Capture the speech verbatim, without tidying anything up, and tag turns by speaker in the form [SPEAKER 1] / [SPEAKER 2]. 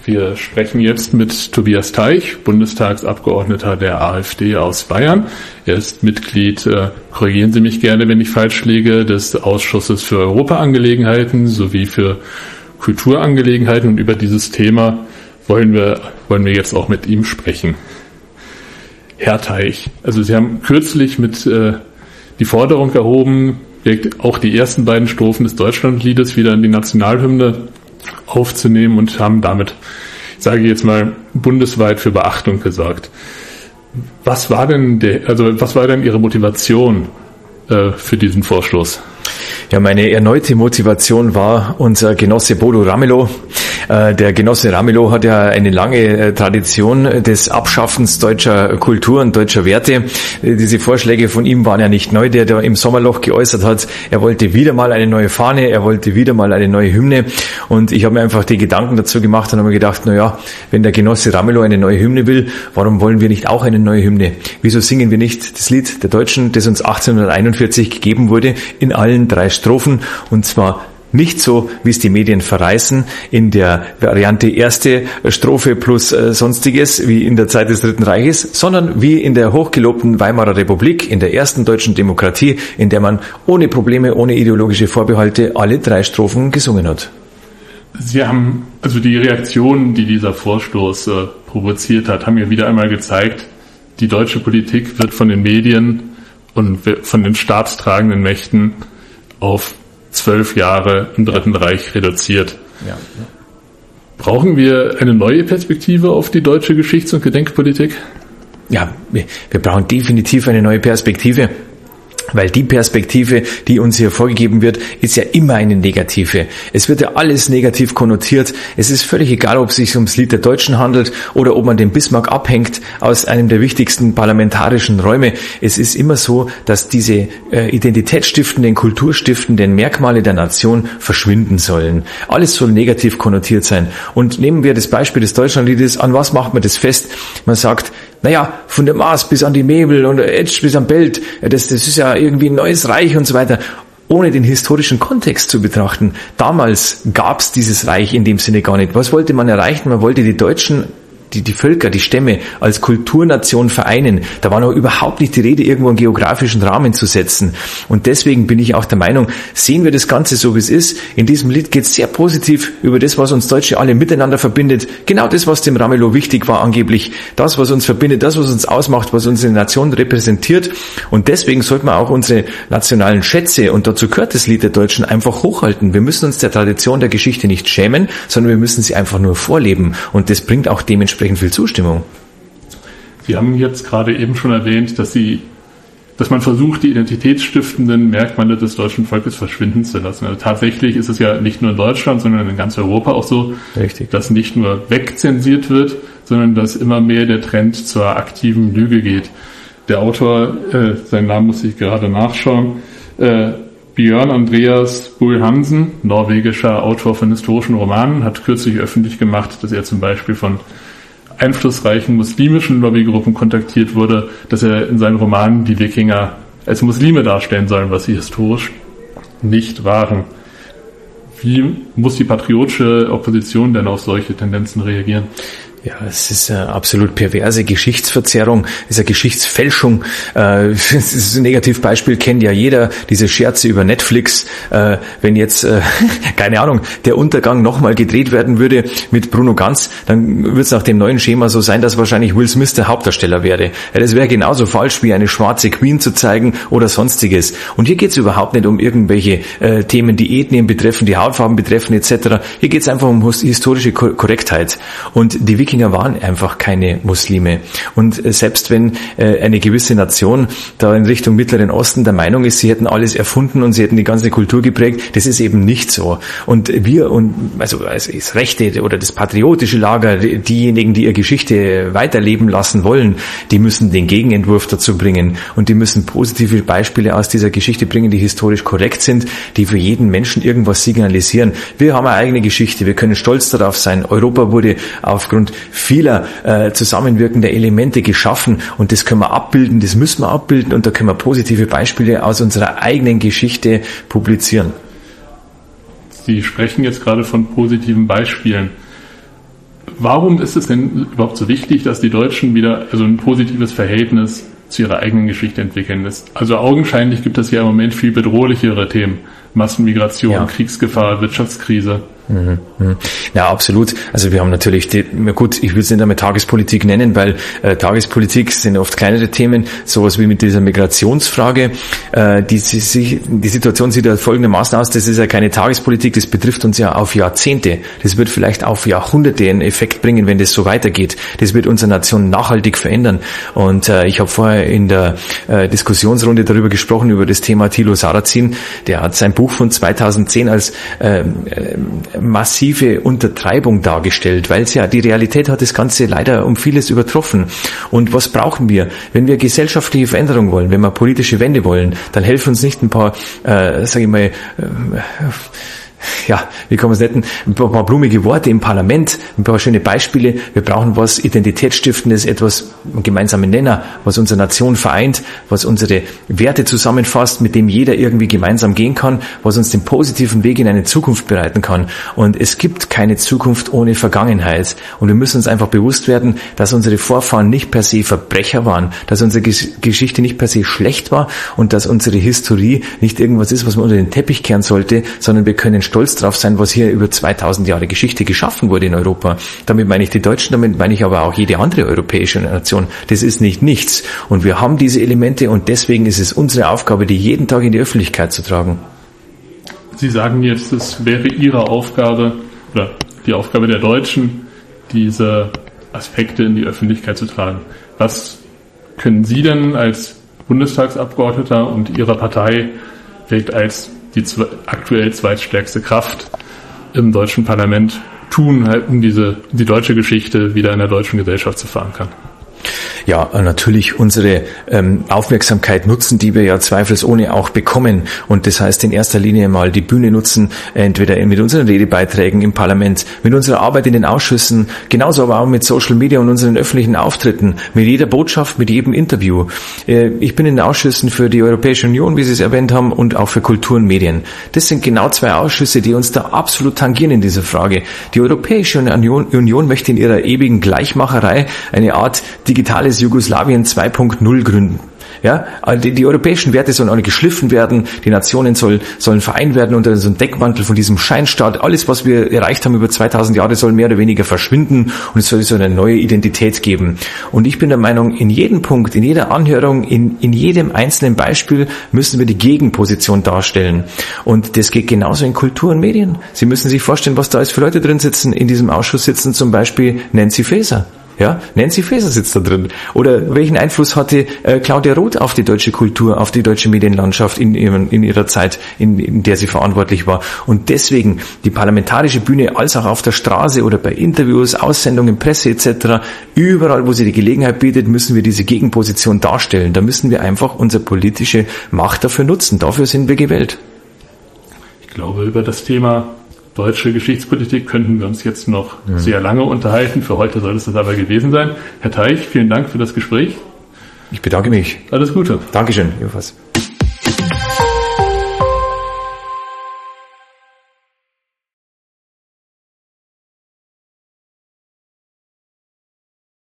[SPEAKER 1] Wir sprechen jetzt mit Tobias Teich, Bundestagsabgeordneter der AfD aus Bayern. Er ist Mitglied, äh, korrigieren Sie mich gerne, wenn ich falsch liege, des Ausschusses für Europaangelegenheiten sowie für Kulturangelegenheiten. Und über dieses Thema wollen wir, wollen wir jetzt auch mit ihm sprechen. Herr Teich, also Sie haben kürzlich mit äh, die Forderung erhoben, auch die ersten beiden Strophen des Deutschlandliedes wieder in die Nationalhymne aufzunehmen und haben damit, ich sage jetzt mal, bundesweit für Beachtung gesorgt. Was war denn der, also was war denn Ihre Motivation äh, für diesen Vorstoß?
[SPEAKER 2] Ja, meine erneute Motivation war unser Genosse Bodo Ramelow. Der Genosse Ramelow hat ja eine lange Tradition des Abschaffens deutscher Kultur und deutscher Werte. Diese Vorschläge von ihm waren ja nicht neu, der da im Sommerloch geäußert hat. Er wollte wieder mal eine neue Fahne, er wollte wieder mal eine neue Hymne. Und ich habe mir einfach die Gedanken dazu gemacht und habe mir gedacht, na ja, wenn der Genosse Ramelow eine neue Hymne will, warum wollen wir nicht auch eine neue Hymne? Wieso singen wir nicht das Lied der Deutschen, das uns achtzehnhunderteinundvierzig gegeben wurde, in allen drei Strophen, und zwar nicht so, wie es die Medien verreißen, in der Variante erste Strophe plus äh, Sonstiges, wie in der Zeit des Dritten Reiches, sondern wie in der hochgelobten Weimarer Republik, in der ersten deutschen Demokratie, in der man ohne Probleme, ohne ideologische Vorbehalte alle drei Strophen gesungen hat.
[SPEAKER 1] Sie haben, also die Reaktionen, die dieser Vorstoß äh, provoziert hat, haben ja wieder einmal gezeigt, die deutsche Politik wird von den Medien und von den staatstragenden Mächten auf zwölf Jahre im Dritten Reich reduziert. Ja. Brauchen wir eine neue Perspektive auf die deutsche Geschichts- und Gedenkpolitik?
[SPEAKER 2] Ja, wir, wir brauchen definitiv eine neue Perspektive. Weil die Perspektive, die uns hier vorgegeben wird, ist ja immer eine negative. Es wird ja alles negativ konnotiert. Es ist völlig egal, ob es sich ums Lied der Deutschen handelt oder ob man den Bismarck abhängt aus einem der wichtigsten parlamentarischen Räume. Es ist immer so, dass diese äh, identitätsstiftenden, kulturstiftenden Merkmale der Nation verschwinden sollen. Alles soll negativ konnotiert sein. Und nehmen wir das Beispiel des Deutschlandliedes. An was macht man das fest? Man sagt, naja, von der Maas bis an die Mebel und Etsch bis am Belt, das, das ist ja irgendwie ein neues Reich und so weiter, ohne den historischen Kontext zu betrachten. Damals gab's dieses Reich in dem Sinne gar nicht. Was wollte man erreichen? Man wollte die Deutschen, die, die Völker, die Stämme als Kulturnation vereinen. Da war noch überhaupt nicht die Rede, irgendwo einen geografischen Rahmen zu setzen. Und deswegen bin ich auch der Meinung, sehen wir das Ganze so, wie es ist. In diesem Lied geht es sehr positiv über das, was uns Deutsche alle miteinander verbindet. Genau das, was dem Ramelow wichtig war angeblich. Das, was uns verbindet, das, was uns ausmacht, was unsere Nation repräsentiert. Und deswegen sollte man auch unsere nationalen Schätze, und dazu gehört das Lied der Deutschen, einfach hochhalten. Wir müssen uns der Tradition der Geschichte nicht schämen, sondern wir müssen sie einfach nur vorleben. Und das bringt auch dementsprechend viel Zustimmung.
[SPEAKER 1] Sie haben jetzt gerade eben schon erwähnt, dass Sie, dass man versucht, die identitätsstiftenden Merkmale des deutschen Volkes verschwinden zu lassen. Also tatsächlich ist es ja nicht nur in Deutschland, sondern in ganz Europa auch so,
[SPEAKER 2] Richtig.
[SPEAKER 1] Dass nicht nur wegzensiert wird, sondern dass immer mehr der Trend zur aktiven Lüge geht. Der Autor, äh, seinen Namen muss ich gerade nachschauen, äh, Björn Andreas Bull Hansen, norwegischer Autor von historischen Romanen, hat kürzlich öffentlich gemacht, dass er zum Beispiel von einflussreichen muslimischen Lobbygruppen kontaktiert wurde, dass er in seinen Romanen die Wikinger als Muslime darstellen sollen, was sie historisch nicht waren. Wie muss die patriotische Opposition denn auf solche Tendenzen reagieren?
[SPEAKER 2] Ja, es ist eine absolut perverse Geschichtsverzerrung, es ist eine Geschichtsfälschung. Das ist ein Negativbeispiel, kennt ja jeder, diese Scherze über Netflix. Wenn jetzt, keine Ahnung, der Untergang nochmal gedreht werden würde mit Bruno Ganz, dann wird es nach dem neuen Schema so sein, dass wahrscheinlich Will Smith der Hauptdarsteller wäre. Das wäre genauso falsch, wie eine schwarze Queen zu zeigen oder sonstiges. Und hier geht es überhaupt nicht um irgendwelche Themen, die Ethnien betreffen, die Hautfarben betreffen et cetera. Hier geht es einfach um historische Korrektheit. Und die Wikinger waren einfach keine Muslime. Und selbst wenn äh, eine gewisse Nation da in Richtung Mittleren Osten der Meinung ist, sie hätten alles erfunden und sie hätten die ganze Kultur geprägt, das ist eben nicht so. Und wir, und also das rechte oder das patriotische Lager, diejenigen, die ihre Geschichte weiterleben lassen wollen, die müssen den Gegenentwurf dazu bringen. Und die müssen positive Beispiele aus dieser Geschichte bringen, die historisch korrekt sind, die für jeden Menschen irgendwas signalisieren. Wir haben eine eigene Geschichte, wir können stolz darauf sein. Europa wurde aufgrund vieler äh, zusammenwirkender Elemente geschaffen und das können wir abbilden, das müssen wir abbilden und da können wir positive Beispiele aus unserer eigenen Geschichte publizieren.
[SPEAKER 1] Sie sprechen jetzt gerade von positiven Beispielen. warum ist es denn überhaupt so wichtig, dass die Deutschen wieder also ein positives Verhältnis zu ihrer eigenen Geschichte entwickeln? Also augenscheinlich gibt es ja im Moment viel bedrohlichere Themen. Massenmigration, ja. Kriegsgefahr, Wirtschaftskrise.
[SPEAKER 2] Mhm, mhm. Ja, absolut. Also wir haben natürlich, die, gut, ich will es nicht einmal Tagespolitik nennen, weil äh, Tagespolitik sind oft kleinere Themen, sowas wie mit dieser Migrationsfrage. Äh, die, die, die Situation sieht ja folgendermaßen aus, das ist ja keine Tagespolitik, das betrifft uns ja auf Jahrzehnte. Das wird vielleicht auf Jahrhunderte einen Effekt bringen, wenn das so weitergeht. Das wird unsere Nation nachhaltig verändern. Und äh, ich habe vorher in der äh, Diskussionsrunde darüber gesprochen, über das Thema Thilo Sarrazin. Der hat sein Buch von zweitausendzehn als äh, äh, massive Untertreibung dargestellt, weil es ja, die Realität hat das Ganze leider um vieles übertroffen. Und was brauchen wir? Wenn wir gesellschaftliche Veränderung wollen, wenn wir politische Wende wollen, dann helfen uns nicht ein paar, äh, sag ich mal, äh, ja, wie kann man es nennen, ein paar blumige Worte im Parlament, ein paar schöne Beispiele. Wir brauchen was Identitätsstiftendes, etwas, einen gemeinsamen Nenner, was unsere Nation vereint, was unsere Werte zusammenfasst, mit dem jeder irgendwie gemeinsam gehen kann, was uns den positiven Weg in eine Zukunft bereiten kann. Und es gibt keine Zukunft ohne Vergangenheit. Und wir müssen uns einfach bewusst werden, dass unsere Vorfahren nicht per se Verbrecher waren, dass unsere Geschichte nicht per se schlecht war und dass unsere Historie nicht irgendwas ist, was man unter den Teppich kehren sollte, sondern wir können stolz drauf sein, was hier über zweitausend Jahre Geschichte geschaffen wurde in Europa. Damit meine ich die Deutschen, damit meine ich aber auch jede andere europäische Nation. Das ist nicht nichts. Und wir haben diese Elemente und deswegen ist es unsere Aufgabe, die jeden Tag in die Öffentlichkeit zu tragen.
[SPEAKER 1] Sie sagen jetzt, es wäre Ihre Aufgabe oder die Aufgabe der Deutschen, diese Aspekte in die Öffentlichkeit zu tragen. Was können Sie denn als Bundestagsabgeordneter und Ihrer Partei vielleicht als die aktuell zweitstärkste Kraft im deutschen Parlament tun, halt, um diese, die deutsche Geschichte wieder in der deutschen Gesellschaft zu verankern?
[SPEAKER 2] Ja, natürlich unsere ähm, Aufmerksamkeit nutzen, die wir ja zweifelsohne auch bekommen. Und das heißt in erster Linie mal die Bühne nutzen, entweder mit unseren Redebeiträgen im Parlament, mit unserer Arbeit in den Ausschüssen, genauso aber auch mit Social Media und unseren öffentlichen Auftritten, mit jeder Botschaft, mit jedem Interview. Äh, ich bin in den Ausschüssen für die Europäische Union, wie Sie es erwähnt haben, und auch für Kultur und Medien. Das sind genau zwei Ausschüsse, die uns da absolut tangieren in dieser Frage. Die Europäische Union, Union möchte in ihrer ewigen Gleichmacherei eine Art digitales Jugoslawien zwei Punkt null gründen. Ja, die, die europäischen Werte sollen auch nicht geschliffen werden, die Nationen soll, sollen vereint werden unter so einem Deckmantel von diesem Scheinstaat. Alles, was wir erreicht haben über zweitausend Jahre, soll mehr oder weniger verschwinden und es soll so eine neue Identität geben. Und ich bin der Meinung, in jedem Punkt, in jeder Anhörung, in, in jedem einzelnen Beispiel müssen wir die Gegenposition darstellen. Und das geht genauso in Kultur und Medien. Sie müssen sich vorstellen, was da alles für Leute drin sitzen. In diesem Ausschuss sitzen zum Beispiel Nancy Faeser. Ja, Nancy Faeser sitzt da drin. Oder welchen Einfluss hatte äh, Claudia Roth auf die deutsche Kultur, auf die deutsche Medienlandschaft in, ihren, in ihrer Zeit, in, in der sie verantwortlich war? Und deswegen die parlamentarische Bühne, als auch auf der Straße oder bei Interviews, Aussendungen, Presse et cetera, überall, wo sie die Gelegenheit bietet, müssen wir diese Gegenposition darstellen. Da müssen wir einfach unsere politische Macht dafür nutzen. Dafür sind wir gewählt.
[SPEAKER 1] Ich glaube, über das Thema deutsche Geschichtspolitik könnten wir uns jetzt noch mhm. sehr lange unterhalten. Für heute soll es das aber gewesen sein. Herr Teich, vielen Dank für das Gespräch.
[SPEAKER 2] Ich bedanke mich.
[SPEAKER 1] Alles Gute.
[SPEAKER 2] Dankeschön. Ebenfalls.